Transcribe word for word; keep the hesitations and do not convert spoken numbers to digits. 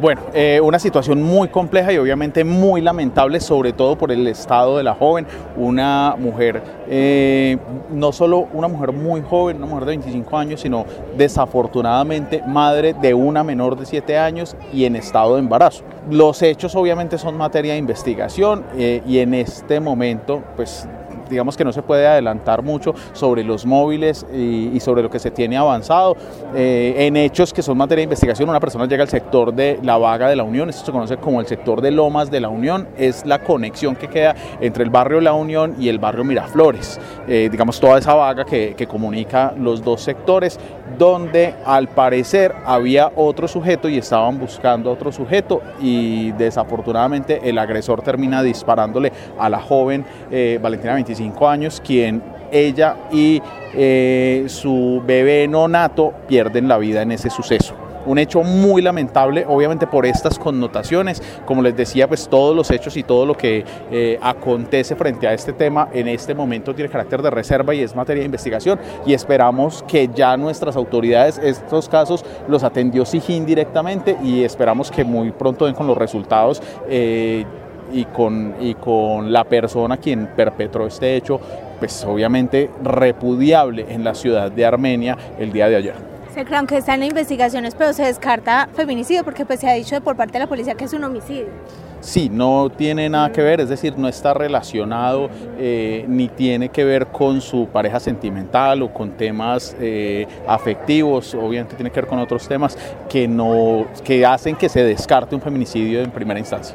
Bueno, eh, una situación muy compleja y obviamente muy lamentable, sobre todo por el estado de la joven, una mujer, eh, no solo una mujer muy joven, una mujer de veinticinco años, sino desafortunadamente madre de una menor de siete años y en estado de embarazo. Los hechos obviamente son materia de investigación eh, y en este momento, pues, digamos que no se puede adelantar mucho sobre los móviles y, y sobre lo que se tiene avanzado. Eh, en hechos que son materia de investigación, una persona llega al sector de La Vaga de la Unión, esto se conoce como el sector de Lomas de la Unión, es la conexión que queda entre el barrio La Unión y el barrio Miraflores, eh, digamos toda esa vaga que, que comunica los dos sectores, donde al parecer había otro sujeto y estaban buscando a otro sujeto y desafortunadamente el agresor termina disparándole a la joven eh, Valentina, veinticinco años, quien ella y eh, su bebé nonato pierden la vida en ese suceso. Un hecho muy lamentable, obviamente por estas connotaciones, como les decía, pues todos los hechos y todo lo que eh, acontece frente a este tema en este momento tiene carácter de reserva y es materia de investigación y esperamos que ya nuestras autoridades estos casos los atendió SIJIN directamente y esperamos que muy pronto den con los resultados eh, y con, y con la persona quien perpetró este hecho, pues obviamente repudiable en la ciudad de Armenia el día de ayer. Se creen que están en investigaciones, pero se descarta feminicidio porque pues se ha dicho por parte de la policía que es un homicidio. Sí, no tiene nada que ver, es decir, no está relacionado eh, ni tiene que ver con su pareja sentimental o con temas eh, afectivos, obviamente tiene que ver con otros temas que, no, que hacen que se descarte un feminicidio en primera instancia.